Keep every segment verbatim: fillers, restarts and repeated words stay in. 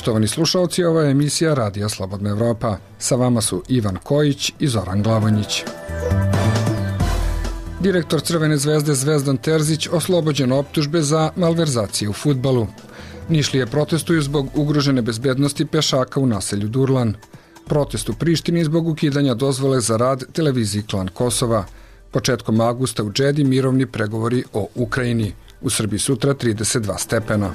Poštovani slušalci, ovo je emisija Radija Slobodna Evropa. Sa vama su Ivan Kojić i Zoran Glavonjić. Direktor Crvene zvezde Zvezdan Terzić oslobođen optužbe za malverzacije u fudbalu. Nišlije protestuju zbog ugrožene bezbednosti pešaka u naselju Durlan. Protest u Prištini zbog ukidanja dozvole za rad televiziji Klan Kosova. Početkom avgusta u Džedi mirovni pregovori o Ukrajini. U Srbiji sutra trideset dva stepena.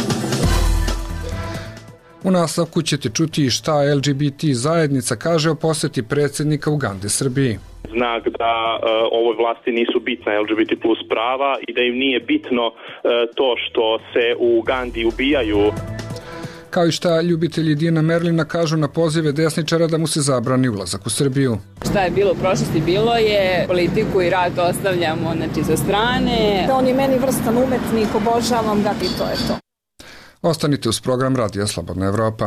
U nastavku ćete čuti šta L G B T zajednica kaže o poseti predsjednika Ugande Srbiji. Znak da uh, ovoj vlasti nisu bitna L G B T plus prava i da im nije bitno uh, to što se u Ugandi ubijaju. Kao i šta ljubitelji Dina Merlina kažu na pozive desničara da mu se zabrani ulazak u Srbiju. Šta je bilo u prošlosti bilo je, politiku i rad ostavljamo znači, sa strane. On je meni vrstan umetnik, obožavam ga i to je to. Ostanite uz program Radija Slobodna Evropa.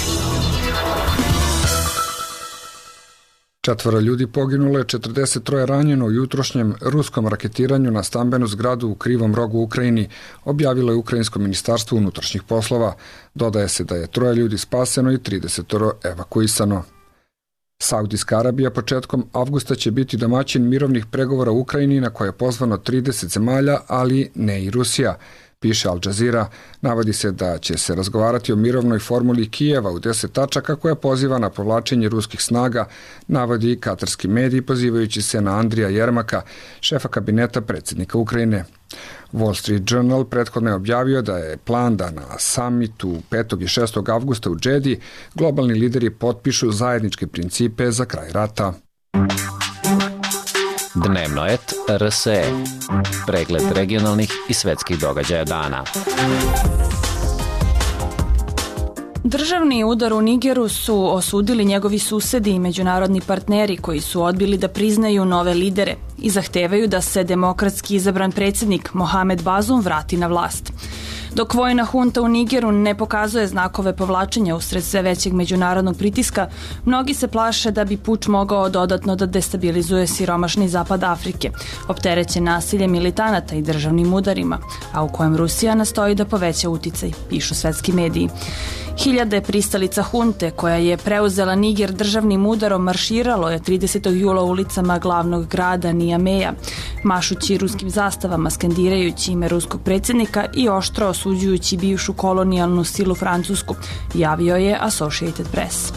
Četvoro ljudi poginulo je, četrdeset troje ranjeno u jutrošnjem ruskom raketiranju na stambenu zgradu u Krivom Rogu u Ukrajini, objavilo je Ukrajinsko ministarstvo unutrašnjih poslova. Dodaje se da je troje ljudi spaseno i trideset evakuisano. Saudijska Arabija početkom avgusta će biti domaćin mirovnih pregovora u Ukrajini na koje je pozvano trideset zemalja, ali ne i Rusija. Piše Al Jazeera, navodi se da će se razgovarati o mirovnoj formuli Kijeva u deset tačaka koja poziva na povlačenje ruskih snaga, navodi katarski mediji pozivajući se na Andrija Jermaka, šefa kabineta predsjednika Ukrajine. Wall Street Journal prethodno je objavio da je plan da na samitu petog i šestog avgusta u Džedi globalni lideri potpišu zajedničke principe za kraj rata. Dnevno et R S E. Pregled regionalnih i svetskih događaja dana. Državni udar u Nigeru su osudili njegovi susedi i međunarodni partneri koji su odbili da priznaju nove lidere i zahtevaju da se demokratski izabran predsjednik Mohamed Bazoum vrati na vlast. Dok vojna hunta u Nigeru ne pokazuje znakove povlačenja usred sve većeg međunarodnog pritiska, mnogi se plaše da bi puč mogao dodatno da destabilizuje siromašni zapad Afrike, opterećen nasiljem militanata i državnim udarima, a u kojem Rusija nastoji da poveća uticaj, pišu svetski mediji. Hiljade pristalica hunte koja je preuzela Niger državnim udarom marširalo je tridesetog jula ulicama glavnog grada Niameja, mašući ruskim zastavama, skandirajući ime ruskog predsjednika i oštro osuđujući bivšu kolonijalnu silu Francusku, javio je Associated Press.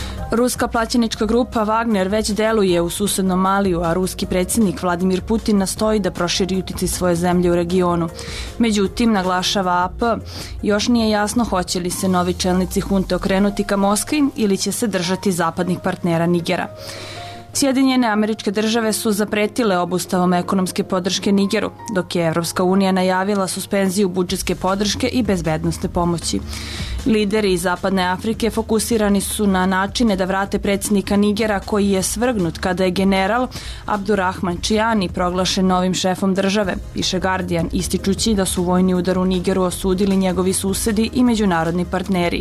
Ruska plaćenička grupa Wagner već deluje u susednom Maliju, a ruski predsjednik Vladimir Putin nastoji da proširi uticaj svoje zemlje u regionu. Međutim, naglašava A P, još nije jasno hoće li se novi čelnici hunte okrenuti ka Moskvi ili će se držati zapadnih partnera Nigera. Sjedinjene Američke Države su zapretile obustavom ekonomske podrške Nigeru, dok je Evropska unija najavila suspenziju budžetske podrške i bezbednosne pomoći. Lideri iz Zapadne Afrike fokusirani su na načine da vrate predsjednika Nigera koji je svrgnut kada je general Abdurrahman Chiani proglašen novim šefom države, piše Guardian, ističući da su vojni udar u Nigeru osudili njegovi susedi i međunarodni partneri.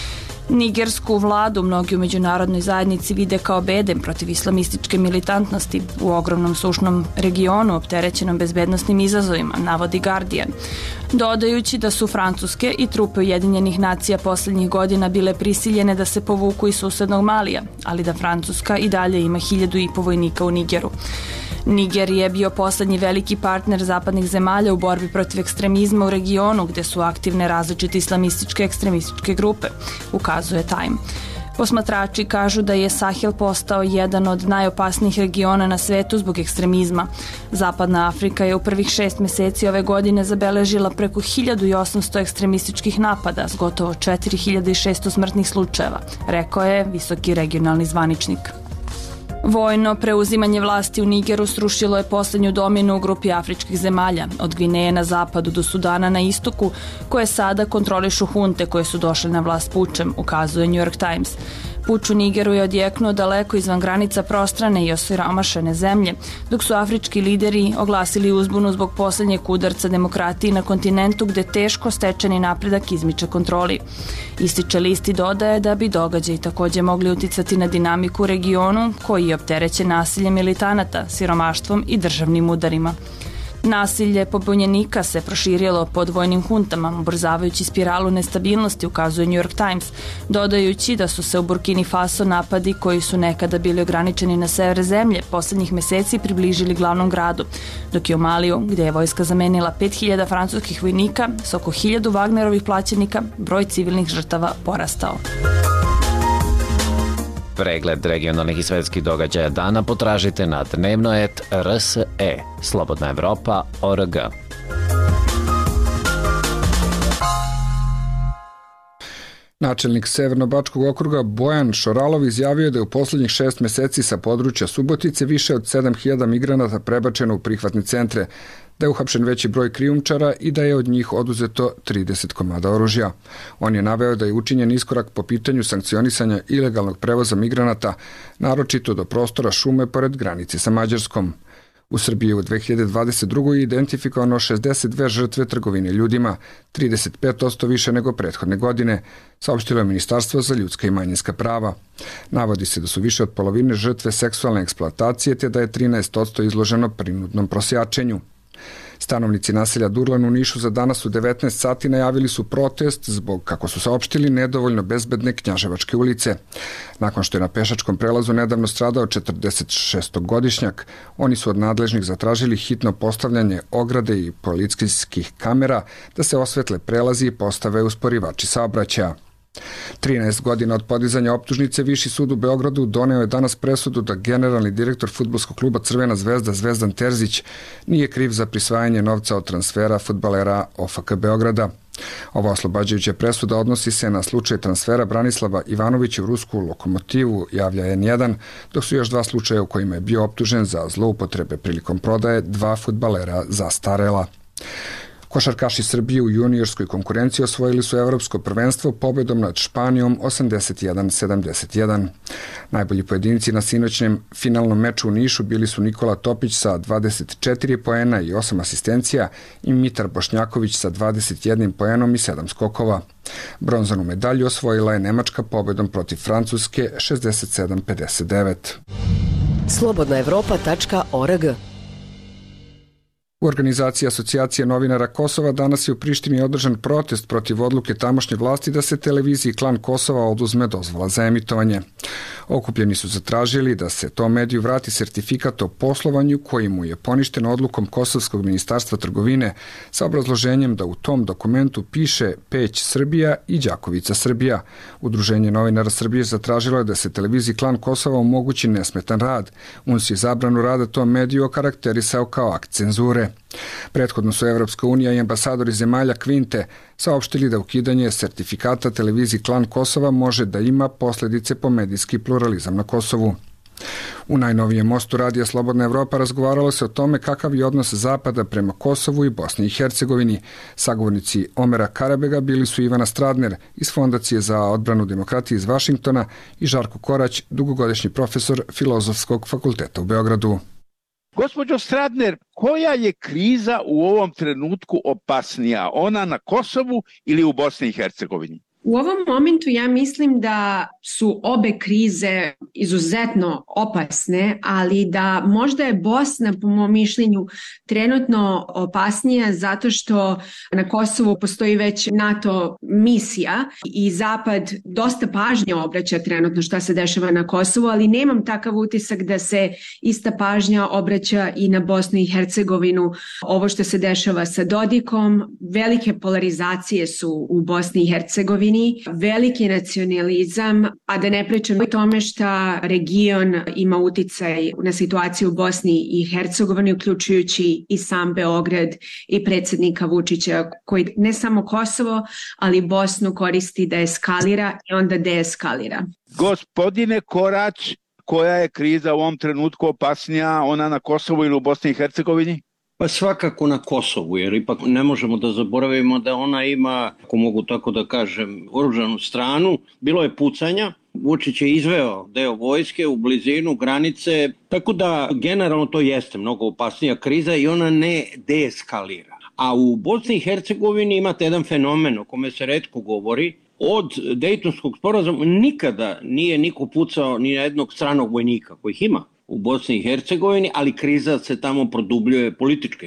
Nigersku vladu mnogi u međunarodnoj zajednici vide kao bedem protiv islamističke militantnosti u ogromnom sušnom regionu opterećenom bezbednosnim izazovima, navodi Guardian, dodajući da su Francuske i trupe Ujedinjenih nacija posljednjih godina bile prisiljene da se povuku iz susednog Malija, ali da Francuska i dalje ima hiljadu i po vojnika u Nigeru. Niger je bio poslednji veliki partner zapadnih zemalja u borbi protiv ekstremizma u regionu gde su aktivne različite islamističke ekstremističke grupe, ukazuje Time. Posmatrači kažu da je Sahel postao jedan od najopasnijih regiona na svetu zbog ekstremizma. Zapadna Afrika je u prvih šest meseci ove godine zabeležila preko hiljadu osamsto ekstremističkih napada s gotovo četiri hiljade šesto smrtnih slučajeva, rekao je visoki regionalni zvaničnik. Vojno preuzimanje vlasti u Nigeru srušilo je posljednju dominu u grupi afričkih zemalja, od Gvineje na zapadu do Sudana na istoku, koje sada kontrolišu hunte koje su došle na vlast pučem, ukazuje New York Times. Puč u Nigeru je odjeknuo daleko izvan granica prostrane i osiromašene zemlje, dok su afrički lideri oglasili uzbunu zbog posljednjeg udarca demokratiji na kontinentu gde teško stečeni napredak izmiče kontroli. Ističe list i dodaje da bi događaji također mogli uticati na dinamiku u regionu koji je opterećen nasiljem militanata, siromaštvom i državnim udarima. Nasilje pobunjenika se proširilo pod vojnim huntama, ubrzavajući spiralu nestabilnosti, ukazuje New York Times, dodajući da su se u Burkini Faso napadi koji su nekada bili ograničeni na sever zemlje poslednjih meseci približili glavnom gradu, dok je u Maliju, gde je vojska zamenila pet hiljada francuskih vojnika s oko hiljadu Wagnerovih plaćenika, broj civilnih žrtava porastao. Pregled regionalnih i svetskih događaja dana potražite na dnevnoet R S E, Slobodna Evropa, O R G. Načelnik Severno-bačkog okruga Bojan Šoralov izjavio da je u poslednjih šest meseci sa područja Subotice više od sedam hiljada migranata prebačeno u prihvatne centre, da je uhapšen veći broj krijumčara i da je od njih oduzeto trideset komada oružja. On je naveo da je učinjen iskorak po pitanju sankcionisanja ilegalnog prevoza migranata, naročito do prostora šume pored granice sa Mađarskom. U Srbiji u dve hiljade dvadeset drugoj je identifikovano šezdeset dve žrtve trgovine ljudima, trideset pet posto više nego prethodne godine, saopštilo je Ministarstvo za ljudska i manjinska prava. Navodi se da su više od polovine žrtve seksualne eksploatacije, te da je trinaest posto izloženo prinudnom prosjačenju. Stanovnici naselja Durlan u Nišu za danas u devetnaest sati najavili su protest zbog, kako su saopštili, nedovoljno bezbedne Knjaževačke ulice. Nakon što je na pešačkom prelazu nedavno stradao četrdesetšestogodišnjak, oni su od nadležnih zatražili hitno postavljanje ograde i policijskih kamera da se osvetle prelazi i postave usporivači saobraćaja. trinaest godina od podizanja optužnice Viši sud u Beogradu doneo je danas presudu da generalni direktor fudbalskog kluba Crvena zvezda Zvezdan Terzić nije kriv za prisvajanje novca od transfera fudbalera O F K Beograda. Ova oslobađajuća presuda odnosi se na slučaj transfera Branislava Ivanovića u rusku Lokomotivu, javlja N jedan, dok su još dva slučaja u kojima je bio optužen za zloupotrebe prilikom prodaje dva fudbalera zastarela. Košarkaši Srbije u juniorskoj konkurenciji osvojili su evropsko prvenstvo pobedom nad Španijom osamdeset jedan sedamdeset jedan. Najbolji pojedinci na sinoćnem finalnom meču u Nišu bili su Nikola Topić sa dvadeset četiri poena i osam asistencija i Mitar Bošnjaković sa dvadeset jedan poenom i sedam skokova. Bronzanu medalju osvojila je Nemačka pobedom protiv Francuske šezdeset sedam pedeset devet. slobodna evropa tačka org. U organizaciji Asocijacije novinara Kosova danas je u Prištini održan protest protiv odluke tamošnje vlasti da se televiziji Klan Kosova oduzme dozvola za emitovanje. Okupljeni su zatražili da se tom mediju vrati sertifikat o poslovanju koji mu je poništen odlukom Kosovskog ministarstva trgovine sa obrazloženjem da u tom dokumentu piše Peć Srbija i Đakovica Srbija. Udruženje novinara Srbije zatražilo je da se televiziji Klan Kosova omogući nesmetan rad. U N S je zabranu rada tom mediju okarakterisao kao akt cenzure. Prethodno su Evropska unija i ambasadori zemalja Kvinte saopštili da ukidanje sertifikata televiziji Klan Kosova može da ima posledice po medijski pluralizam na Kosovu. U najnovijem mostu Radija Slobodna Evropa razgovaralo se o tome kakav je odnos Zapada prema Kosovu i Bosni i Hercegovini. Sagovornici Omera Karabega bili su Ivana Stradner iz Fondacije za odbranu demokratije iz Vašingtona i Žarko Korać, dugogodišnji profesor Filozofskog fakulteta u Beogradu. Gospođo Stradner, koja je kriza u ovom trenutku opasnija? Ona na Kosovu ili u Bosni i Hercegovini? U ovom momentu ja mislim da su obe krize izuzetno opasne, ali da možda je Bosna, po mom mišljenju, trenutno opasnija zato što na Kosovu postoji već NATO misija i Zapad dosta pažnje obraća trenutno šta se dešava na Kosovu, ali nemam takav utisak da se ista pažnja obraća i na Bosnu i Hercegovinu. Ovo što se dešava sa Dodikom, velike polarizacije su u Bosni i Hercegovini, veliki nacionalizam, a da ne pričam o tome šta region ima uticaj na situaciju u Bosni i Hercegovini, uključujući i sam Beograd i predsjednika Vučića, koji ne samo Kosovo, ali Bosnu koristi da eskalira i onda deeskalira. Gospodine Korać, koja je kriza u ovom trenutku opasnija, ona na Kosovu ili u Bosni i Hercegovini? Pa svakako na Kosovu, jer ipak ne možemo da zaboravimo da ona ima, ako mogu tako da kažem, oružanu stranu. Bilo je pucanja, Vučić je izveo deo vojske u blizinu granice, tako da generalno to jeste mnogo opasnija kriza i ona ne deeskalira. A u Bosni i Hercegovini imate jedan fenomen o kome se retko govori. Od Dejtonskog sporazuma nikada nije niko pucao ni na jednog stranog vojnika, kojih ima u Bosni i Hercegovini, ali kriza se tamo produbljuje politički gledano.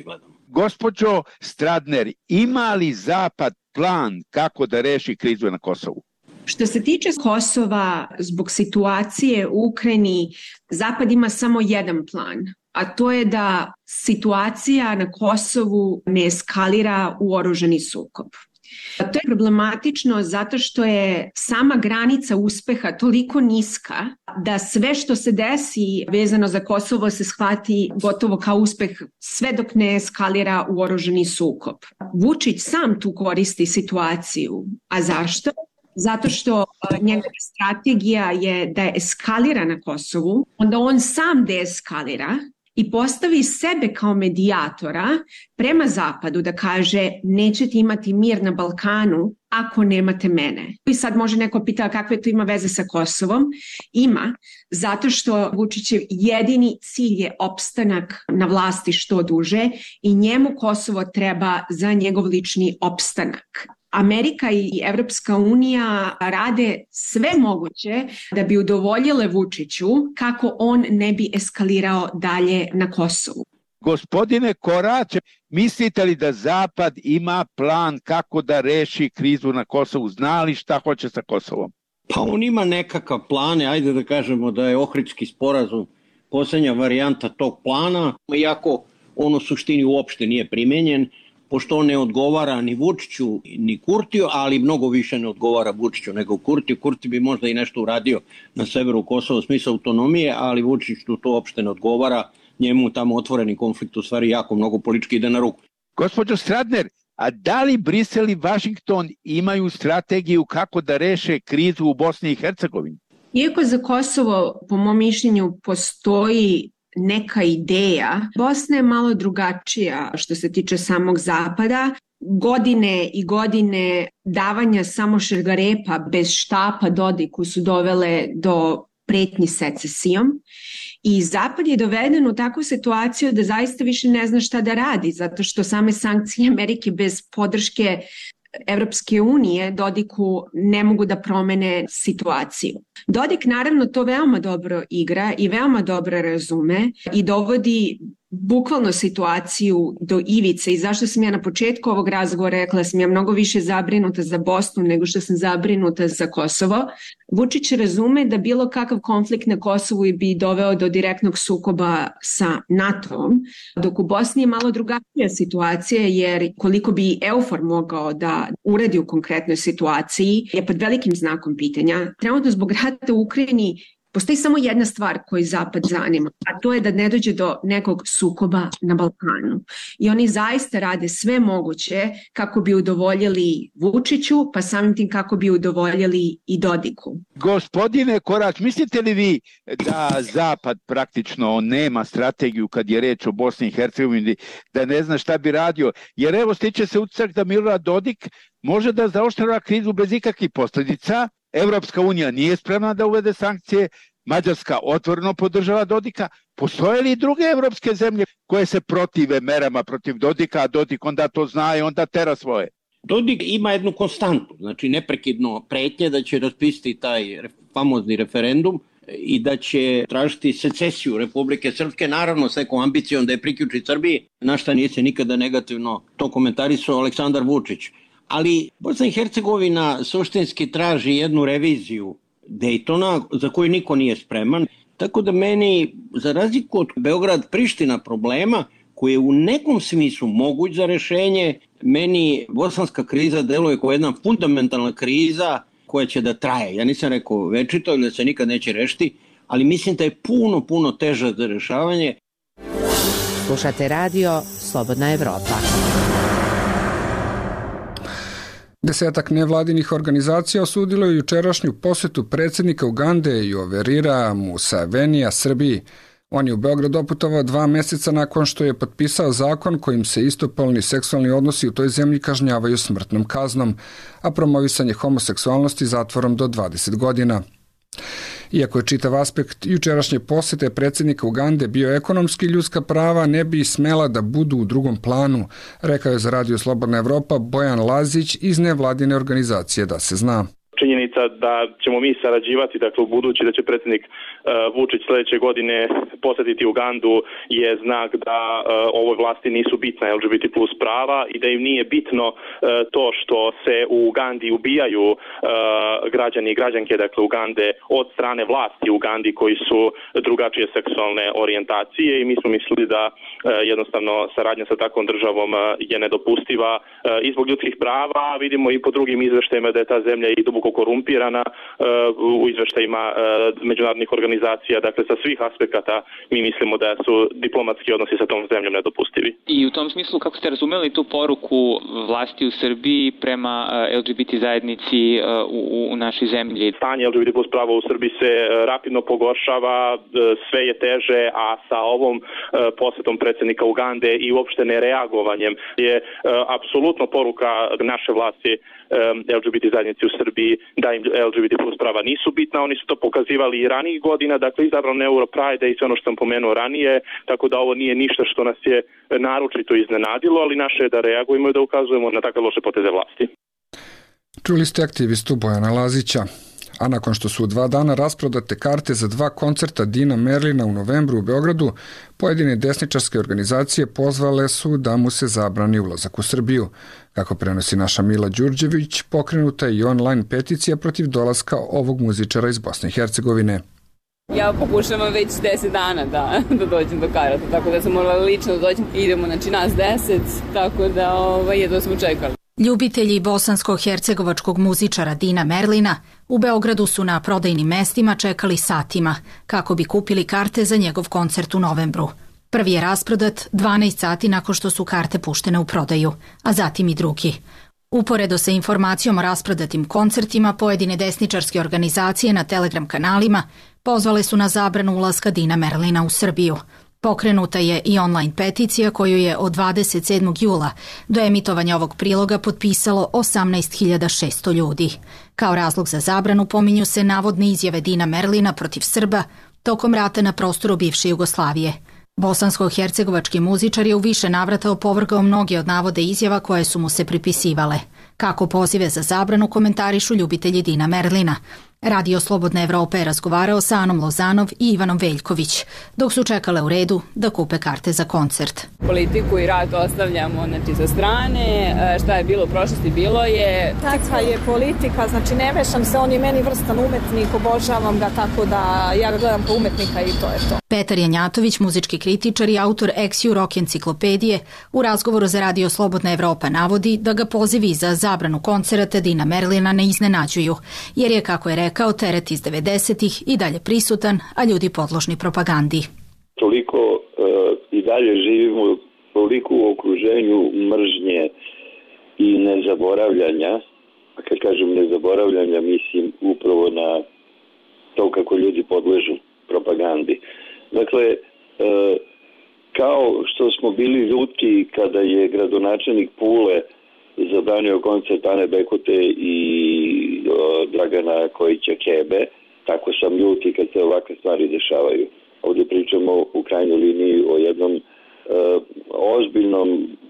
Gospođo Stradner, ima li Zapad plan kako da reši krizu na Kosovu? Što se tiče Kosova, zbog situacije u Ukrajini, Zapad ima samo jedan plan, a to je da situacija na Kosovu ne eskalira u oružani sukob. To je problematično zato što je sama granica uspeha toliko niska da sve što se desi vezano za Kosovo se shvati gotovo kao uspeh sve dok ne eskalira u oružani sukob. Vučić sam tu koristi situaciju. A zašto? Zato što njegova strategija je da eskalira na Kosovu, onda on sam deeskalira i postavi sebe kao medijatora prema Zapadu da kaže nećete imati mir na Balkanu ako nemate mene. I sad može neko pita kakve to ima veze sa Kosovom. Ima, zato što Vučićev jedini cilj je opstanak na vlasti što duže i njemu Kosovo treba za njegov lični opstanak. Amerika i Evropska unija rade sve moguće da bi udovoljile Vučiću kako on ne bi eskalirao dalje na Kosovu. Gospodine Korać, mislite li da Zapad ima plan kako da reši krizu na Kosovu? Zna li šta hoće sa Kosovom? Pa on ima nekakav plan, ajde da kažemo da je Ohridski sporazum posljednja varijanta tog plana, iako on u suštini uopšte nije primenjen, pošto on ne odgovara ni Vučiću ni Kurtiju, ali mnogo više ne odgovara Vučiću nego Kurtiju. Kurti bi možda i nešto uradio na severu Kosova u smislu autonomije, ali Vučiću to uopšte ne odgovara. Njemu tamo otvoreni konflikt u stvari jako mnogo politički ide na ruku. Gospođo Stradner, a da li Brisel i Vašington imaju strategiju kako da reše krizu u Bosni i Hercegovini? Iako za Kosovo, po mom mišljenju, postoji neka ideja, Bosna je malo drugačija što se tiče samog Zapada. Godine i godine davanja samo šargarepa bez štapa Dodiku su dovele do pretnji secesijom i Zapad je doveden u takvu situaciju da zaista više ne zna šta da radi, zato što same sankcije Amerike bez podrške Evropske unije Dodiku ne mogu da promene situaciju. Dodik naravno to veoma dobro igra i veoma dobro razume i dovodi bukvalno situaciju do ivice i zašto sam ja na početku ovog razgovora rekla da sam ja mnogo više zabrinuta za Bosnu nego što sam zabrinuta za Kosovo. Vučić razume da bilo kakav konflikt na Kosovu bi doveo do direktnog sukoba sa NATO-om, dok u Bosni je malo drugačija situacija jer koliko bi EUFOR mogao da uradi u konkretnoj situaciji je pod velikim znakom pitanja. Trenutno zbog rata u Ukrajini postoji samo jedna stvar koju Zapad zanima, a to je da ne dođe do nekog sukoba na Balkanu. I oni zaista rade sve moguće kako bi udovoljili Vučiću, pa samim tim kako bi udovoljili i Dodiku. Gospodine Korać, mislite li vi da Zapad praktično nema strategiju kad je reč o Bosni i Hercegovini, da ne zna šta bi radio? Jer evo stiče se utisak da Milorad Dodik može da zaoštrava krizu bez ikakvih posljedica. Evropska unija nije spremna da uvede sankcije, Mađarska otvoreno podržava Dodika. Postoje li druge evropske zemlje koje se protive merama protiv Dodika, a Dodik onda to zna i onda tera svoje? Dodik ima jednu konstantu, znači neprekidno pretnje da će raspisati taj famozni referendum i da će tražiti secesiju Republike Srpske, naravno s nekom ambicijom da je priključi Srbiji, na šta nije se nikada negativno to komentarisao Aleksandar Vučić. Ali Bosna i Hercegovina suštinski traži jednu reviziju Dejtona za koju niko nije spreman. Tako da meni, za razliku od Beograd-Priština problema, koji je u nekom smislu moguć za rešenje, meni bosanska kriza deluje kao jedna fundamentalna kriza koja će da traje. Ja nisam rekao večito ili da se nikad neće rešiti, ali mislim da je puno, puno teža za rešavanje. Slušate radio Slobodna Evropa. Desetak nevladinih organizacija osudilo je jučerašnju posetu predsjednika Ugande Yoverira Musevenija Srbiji. On je u Beograd doputovao dva mjeseca nakon što je potpisao zakon kojim se istopolni seksualni odnosi u toj zemlji kažnjavaju smrtnom kaznom, a promovisanje homoseksualnosti zatvorom do dvadeset godina. Iako je čitav aspekt jučerašnje posjete predsjednika Ugande bio ekonomski, ljudska prava ne bi smela da budu u drugom planu, rekao je za Radio Slobodna Evropa Bojan Lazić iz nevladine organizacije Da se zna. činjenica da ćemo mi sarađivati, dakle u budući da će predsjednik Vučić sledeće godine posetiti Ugandu je znak da ovoj vlasti nisu bitna L G B T plus prava i da im nije bitno to što se u Ugandi ubijaju građani i građanke, dakle Ugande, od strane vlasti u Ugandi koji su drugačije seksualne orijentacije i mi smo mislili da jednostavno saradnja sa takvom državom je nedopustiva i zbog ljudskih prava, vidimo i po drugim izveštajima da je ta zemlja i duboko korumpirana u izveštajima međunarodnih organizacija, dakle sa svih aspekata mi mislimo da su diplomatski odnosi sa tom zemljom nedopustivi. I u tom smislu, kako ste razumeli tu poruku vlasti u Srbiji prema L G B T zajednici u, u našoj zemlji? Stanje L G B T plus prava u Srbiji se rapidno pogoršava, sve je teže, a sa ovom posetom predsjednika Ugande i uopšte nereagovanjem je apsolutno poruka naše vlasti L G B T zajednici u Srbiji da im L G B T plus prava nisu bitna. Oni su to pokazivali i ranijih godina, dakle izabrano Europride i sve ono što sam pomenuo ranije, tako da ovo nije ništa što nas je naročito iznenadilo, ali naše je da reagujemo i da ukazujemo na takve loše poteze vlasti. Čuli ste aktivistu Bojana Lazića. A nakon što su u dva dana rasprodate karte za dva koncerta Dina Merlina u novembru u Beogradu, pojedine desničarske organizacije pozvale su da mu se zabrani ulazak u Srbiju. Kako prenosi naša Mila Đurđević, pokrenuta je i online peticija protiv dolaska ovog muzičara iz Bosne i Hercegovine. Ja pokušavam već deset dana da, da dođem do karata, tako da sam morala lično da dođem. Idemo, znači nas deset, tako da ovaj, jedno smo čekali. Ljubitelji bosansko-hercegovačkog muzičara Dina Merlina u Beogradu su na prodajnim mestima čekali satima kako bi kupili karte za njegov koncert u novembru. Prvi je rasprodat dvanaest sati nakon što su karte puštene u prodaju, a zatim i drugi. Uporedo sa informacijom o rasprodatim koncertima, pojedine desničarske organizacije na Telegram kanalima pozvale su na zabranu ulaska Dina Merlina u Srbiju. Pokrenuta je i online peticija koju je od dvadeset sedmog jula do emitovanja ovog priloga potpisalo osamnaest hiljada šesto ljudi. Kao razlog za zabranu pominju se navodne izjave Dina Merlina protiv Srba tokom rata na prostoru bivše Jugoslavije. Bosansko-hercegovački muzičar je u više navrata opovrgao mnoge od navode izjava koje su mu se pripisivale. Kako pozive za zabranu komentarišu ljubitelji Dina Merlina. Radio Slobodna Evropa je razgovarao sa Anom Lozanov i Ivanom Veljković, dok su čekale u redu da kupe karte za koncert. Politiku i rat ostavljamo znači, sa strane, šta je bilo u prošlosti bilo je... Takva je politika, znači ne mešam se, on je meni vrstan umetnik, obožavam ga tako da ja ga gledam kao umetnika i to je to. Petar Janjatović, muzički kritičar i autor Ex-Ju rock enciklopedije, u razgovoru za Radio Slobodna Evropa navodi da ga pozivi za zabranu koncerata Dina Merlina ne iznenađuju, jer je, kako je rekao, kao teret iz devedesetih i dalje prisutan, a ljudi podložni propagandi. Toliko uh, i dalje živimo toliko u okruženju mržnje i nezaboravljanja, a kad kažem nezaboravljanja mislim upravo na to kako ljudi podležu propagandi. Dakle, uh, kao što smo bili ljuti kada je gradonačelnik Pule zabranio koncert Ane Bekote i o, Dragana Kojića Kebe, tako sam ljuti kad se ovakve stvari dešavaju. Ovdje pričamo u krajnjoj liniji o jednom e, ozbiljnom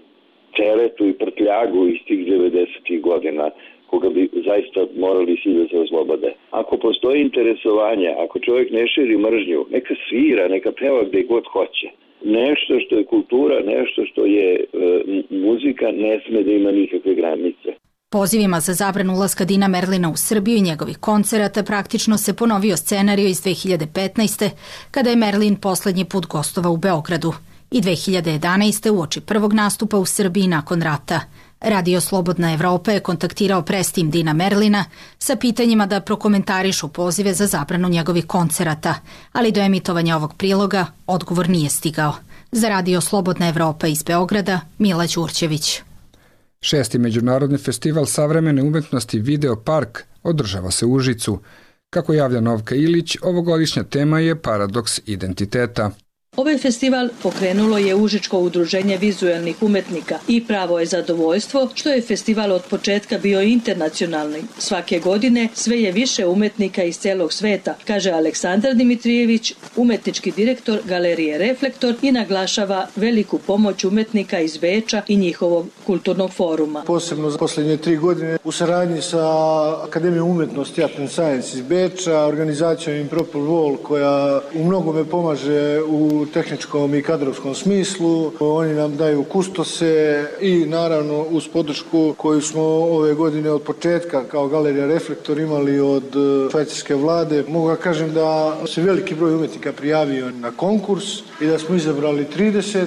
teretu i prtljagu iz tih devedesetih godina, koga bi zaista morali svi da se oslobode. Ako postoji interesovanje, ako čovjek ne širi mržnju, neka svira, neka peva gde god hoće. Nešto što je kultura, nešto što je e, muzika, ne sme da ima nikakve granice. Pozivima za zabranu ulaska Dina Merlina u Srbiju i njegovih koncerata praktično se ponovio scenario iz dve hiljade petnaeste. kada je Merlin poslednji put gostovao u Beogradu i dve hiljade jedanaeste. uoči prvog nastupa u Srbiji nakon rata. Radio Slobodna Evropa je kontaktirao prestim Dina Merlina sa pitanjima da prokomentarišu pozive za zabranu njegovih koncerata, ali do emitovanja ovog priloga odgovor nije stigao. Za Radio Slobodna Evropa iz Beograda, Mila Đurđević. Šesti međunarodni festival savremene umetnosti Video Park održava se u Užicu. Kako javlja Novka Ilić, ovogodišnja tema je paradoks identiteta. Ovaj festival pokrenulo je Užičko udruženje vizuelnih umetnika i pravo je zadovoljstvo što je festival od početka bio internacionalni. Svake godine sve je više umetnika iz celog sveta, kaže Aleksandar Dimitrijević, umetnički direktor Galerije Reflektor, i naglašava veliku pomoć umetnika iz Beča i njihovog kulturnog foruma. Posebno za posljednje tri godine u saradnji sa Akademijom umetnosti Art and Science iz Beča, organizacijom Impropel Wall koja u mnogome pomaže u tehničkom i kadrovskom smislu. Oni nam daju kustose i naravno uz podršku koju smo ove godine od početka kao Galerija Reflektor imali od švajcarske vlade. Mogu da kažem da se veliki broj umetnika prijavio na konkurs i da smo izabrali trideset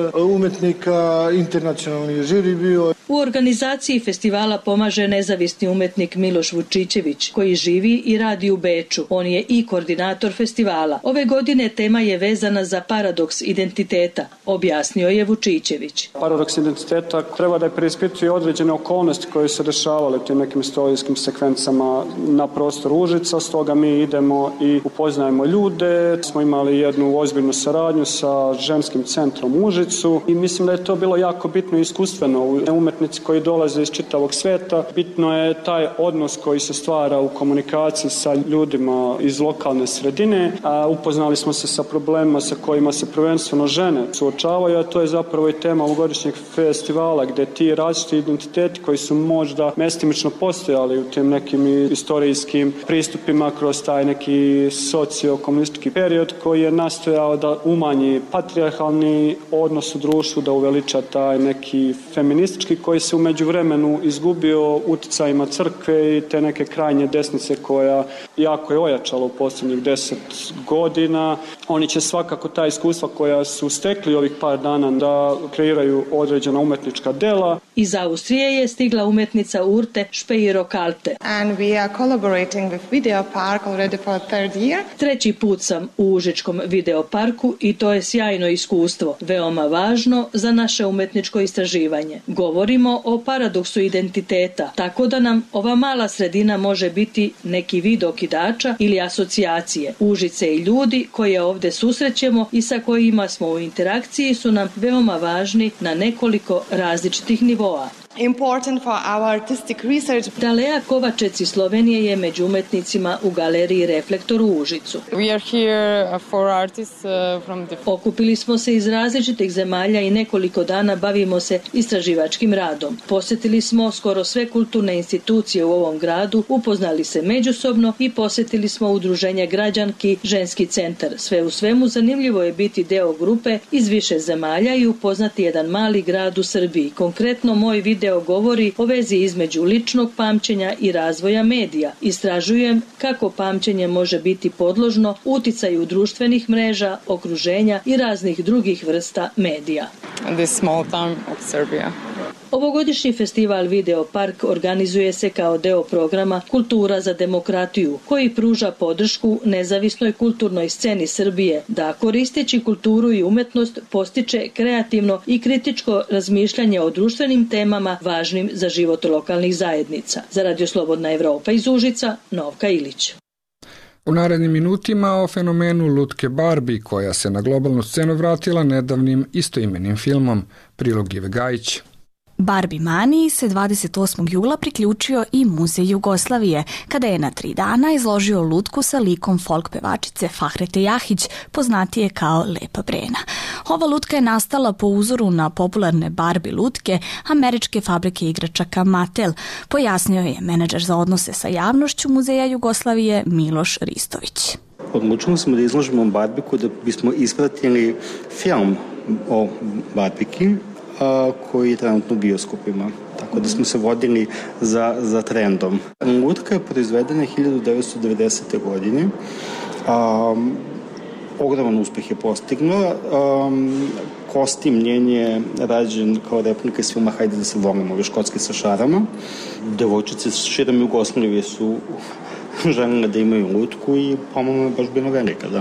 umetnika, internacionalni žiri bio. U organizaciji festivala pomaže nezavisni umetnik Miloš Vučićević, koji živi i radi u Beču. On je i koordinator festivala. Ove godine tema je vezana za paradoks identiteta, objasnio je Vučićević. Paradoks identiteta treba da je preispituje određene okolnosti koje se dešavale u tim nekim istorijskim sekvencama na prostoru Užica, stoga mi idemo i upoznajemo ljude. Smo imali jednu ozbiljnu saradnju sa ženskim centrom u Užicu i mislim da je to bilo jako bitno i iskustveno. Umetnici koji dolaze iz čitavog sveta, bitno je taj odnos koji se stvara u komunikaciji sa ljudima iz lokalne sredine. A upoznali smo se sa problemima sa kojima se prvenstveno žene suočavaju, a to je zapravo i tema ovogodišnjeg festivala, gde ti različiti identiteti koji su možda mestimično postojali u tim nekim istorijskim pristupima kroz taj neki sociokomunistički period koji je nastojao da umanji patrijarhalni odnos u društvu, da uveliča taj neki feministički koji se u međuvremenu izgubio uticajima crkve i te neke krajnje desnice koja jako je ojačala u posljednjih deset godina. Oni će svakako ta iskustva koja su stekli ovih par dana da kreiraju određena umetnička dela. Iz Austrije je stigla umetnica Urte Špeiro-Kalte. And we are collaborating with Video Park already for third year. Treći put sam u Užičkom video parku i to je sjajno iskustvo, veoma važno za naše umetničko istraživanje. Govorimo o paradoksu identiteta, tako da nam ova mala sredina može biti neki vid okidača ili asocijacije. Užice i ljudi koje ovde susrećemo i sa kojima smo u interakciji su nam veoma važni na nekoliko različitih nivoa. Important for our artistic research. Dalea Kovačec iz Slovenije je među umetnicima u Galeriji Reflektor u Užicu. We are here for artists from the... Okupili smo se iz različitih zemalja i nekoliko dana bavimo se istraživačkim radom. Posjetili smo skoro sve kulturne institucije u ovom gradu, upoznali se međusobno i posjetili smo udruženje građanki Ženski centar. Sve u svemu zanimljivo je biti deo grupe iz više zemalja i upoznati jedan mali grad u Srbiji. Konkretno moj video govori o vezi između ličnog pamćenja i razvoja medija. Istražujem kako pamćenje može biti podložno uticaju društvenih mreža, okruženja i raznih drugih vrsta medija. This small town of Serbia. Ovogodišnji festival Video Park organizuje se kao deo programa Kultura za demokratiju, koji pruža podršku nezavisnoj kulturnoj sceni Srbije, da koristeći kulturu i umetnost postiče kreativno i kritičko razmišljanje o društvenim temama važnim za život lokalnih zajednica. Za Radio Slobodna Evropa iz Užica, Novka Ilić. U narednim minutima o fenomenu lutke Barbie, koja se na globalnu scenu vratila nedavnim istoimenim filmom. Prilog Ive Gajić. Barbie maniji se dvadeset osmog jula priključio i Muzej Jugoslavije, kada je na tri dana izložio lutku sa likom folk pevačice Fahrete Jahić, poznatije kao Lepa Brena. Ova lutka je nastala po uzoru na popularne Barbie lutke američke fabrike igračaka Mattel, pojasnio je menadžer za odnose sa javnošću Muzeja Jugoslavije Miloš Ristović. Odlučili smo da izložimo Barbiku da bismo ispratili film o Barbiki, koji je trenutno u bioskopima. Tako da smo se vodili za, za trendom. Lutka je proizvedena hiljadu devetsto devedesete. godine. Um, ogroman uspeh je postignula. Um, kostim njen je rađen kao replika iz filma Hajde da se volimo, ove škotske sa šarama. Devojčice širom Jugoslavije su željela da imaju lutku i pomalo je baš bilo velika, da.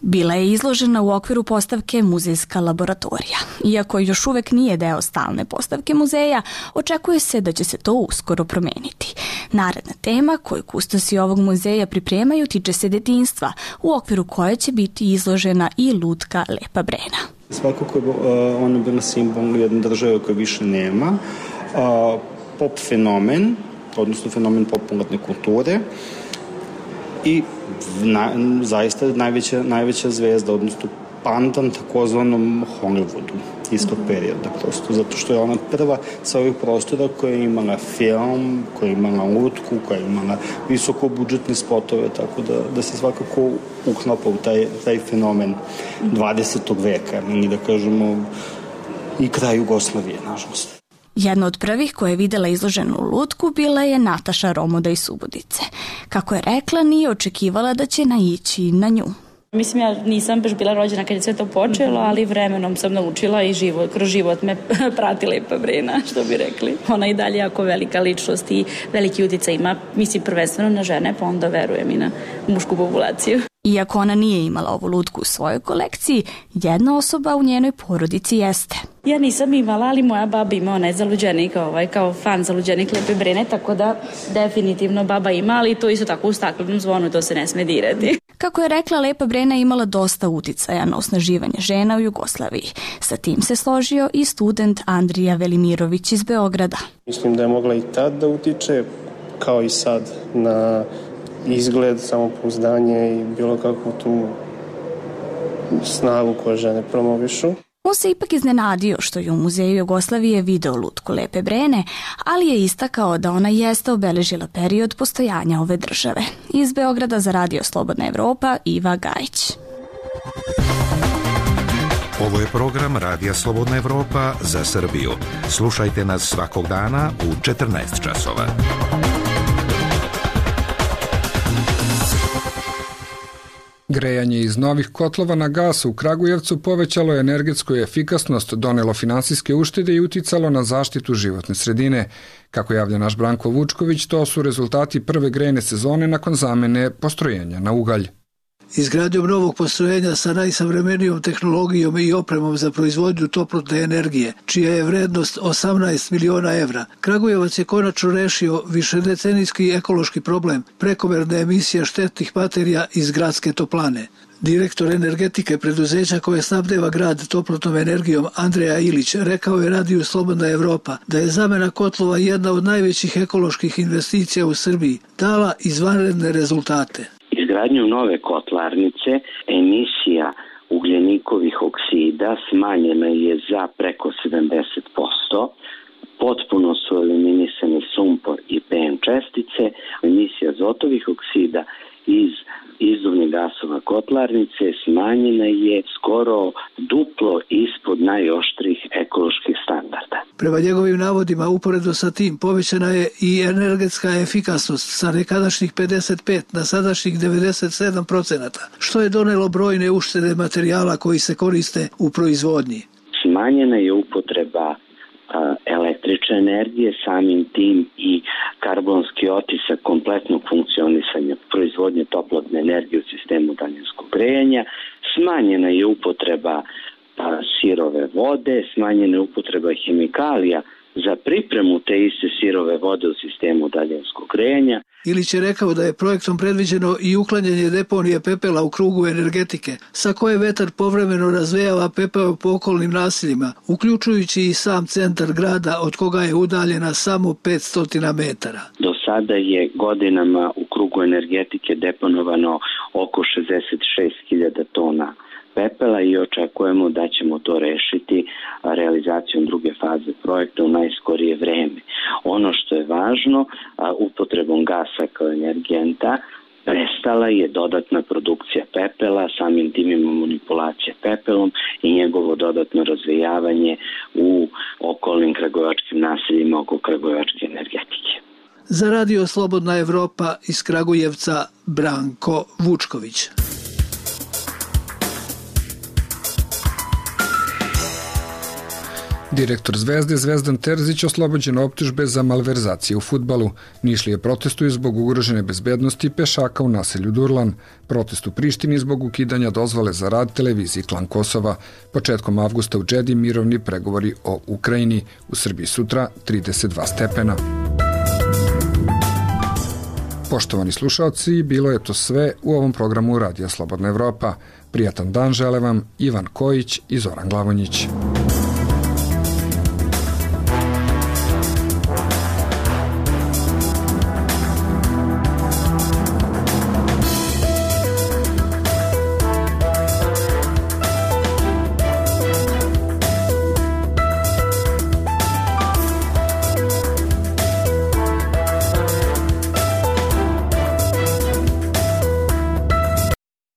Bila je izložena u okviru postavke Muzejska laboratorija. Iako još uvek nije deo stalne postavke muzeja, očekuje se da će se to uskoro promeniti. Naredna tema koju kustosi ovog muzeja pripremaju tiče se detinjstva, u okviru koje će biti izložena i lutka Lepa Brena. Svakako je ona bila simbol jedne države koje više nema. Pop fenomen, odnosno fenomen popularne kulture, i na, zaista najveća, najveća zvezda, odnosno pandan takozvanom Hollywoodu iz tog perioda, prosto, zato što je ona prva sa ovih prostora koja je imala film, koja je imala lutku, koja je imala visoko budžetne spotove, tako da, da se svakako uklapa u taj, taj fenomen dvadesetog veka, i da kažemo i kraj Jugoslavije, nažalost. Jedna od prvih koja je videla izloženu lutku bila je Nataša Romoda iz Subotice. Kako je rekla, nije očekivala da će naići na nju. Mislim, ja nisam baš bila rođena kad je sve to počelo, ali vremenom sam naučila i život, kroz život me prati Lepa Brena, što bi rekli. Ona i dalje jako velika ličnost i veliki uticaj ima, mislim, prvenstveno na žene, pa onda verujem i na mušku populaciju. Iako ona nije imala ovu lutku u svojoj kolekciji, jedna osoba u njenoj porodici jeste. Ja nisam imala, ali moja baba ima, ona je zaluđenik, ovaj, kao fan zaluđenik Lepe Brene, tako da definitivno baba ima, ali to isto tako u staklenom zvonu, to se ne sme dirati. Kako je rekla, Lepa Brena imala dosta uticaja na osnaživanje žena u Jugoslaviji. Sa tim se složio i student Andrija Velimirović iz Beograda. Mislim da je mogla i tad da utiče, kao i sad, na izgled, samopouzdanje i bilo kakvu tu snagu koju žene promovišu. On se ipak iznenadio što je u Muzeju Jugoslavije video lutku Lepe Brene, ali je istakao da ona jeste obeležila period postojanja ove države. Iz Beograda za Radio Slobodna Evropa, Iva Gajić. Ovo je program Radija Slobodna Evropa za Srbiju. Slušajte nas svakog dana u četrnaest časova. Grejanje iz novih kotlova na gas u Kragujevcu povećalo energetsku efikasnost, donelo finansijske uštede i uticalo na zaštitu životne sredine. Kako javlja naš Branko Vučković, to su rezultati prve grejne sezone nakon zamene postrojenja na ugalj. Izgradnjom novog postrojenja sa najsavremenijom tehnologijom i opremom za proizvodnju toplotne energije, čija je vrednost osamnaest miliona evra, Kragujevac je konačno rešio višedecenijski ekološki problem prekomerne emisije štetnih materija iz gradske toplane. Direktor energetike preduzeća koje snabdeva grad toplotnom energijom Andreja Ilić rekao je Radiju Slobodna Evropa da je zamena kotlova jedna od najvećih ekoloških investicija u Srbiji dala izvanredne rezultate. Izgradnjom nove kotlarnice emisija ugljenikovih oksida smanjena je za preko sedamdeset posto, potpuno su eliminisani sumpor i P M čestice, emisija azotovih oksida iz izduvnih gasova kotlarnice smanjena je skoro duplo ispod najoštrijih ekoloških standarda. Prema njegovim navodima, uporedo sa tim povećana je i energetska efikasnost sa nekadašnjih pedeset pet na sadašnjih devedeset sedam procenata, što je donelo brojne uštede materijala koji se koriste u proizvodnji. Smanjena je upotreba električne energije, samim tim i karbonski otisak kompletnog funkcionisanja proizvodnje toplotne energije u sistemu daljinskog grejanja, smanjena je upotreba sirove vode, smanjena je upotreba hemikalija za pripremu te iste sirove vode u sistemu daljinskog grejanja. Ilić je rekao da je projektom predviđeno i uklanjanje deponije pepela u krugu energetike, sa koje vetar povremeno razvejava pepeo po okolnim naseljima, uključujući i sam centar grada od koga je udaljena samo petsto metara. Do sada je godinama u krugu energetike deponovano oko šezdeset šest hiljada tona pepela i očekujemo da ćemo to rešiti realizacijom druge faze projekta u najskorije vreme. Ono što je važno, upotrebom gasa kao energenta prestala je dodatna produkcija pepela, samim tim ima manipulacija pepelom i njegovo dodatno razvijavanje u okolnim kragujevačkim naseljima oko kragujevačke energetike. Za Radio Slobodna Evropa iz Kragujevca, Branko Vučković. Direktor Zvezde Zvezdan Terzić oslobođen optužbe za malverzacije u fudbalu. Nišlije protestuju zbog ugrožene bezbednosti pešaka u naselju Durlan. Protest u Prištini zbog ukidanja dozvole za rad televiziji Klan Kosova. Početkom avgusta u Džedi mirovni pregovori o Ukrajini. U Srbiji sutra trideset dva stepena. Poštovani slušalci, bilo je to sve u ovom programu Radija Slobodna Evropa. Prijatan dan žele vam Ivan Kojić i Zoran Glavonjić.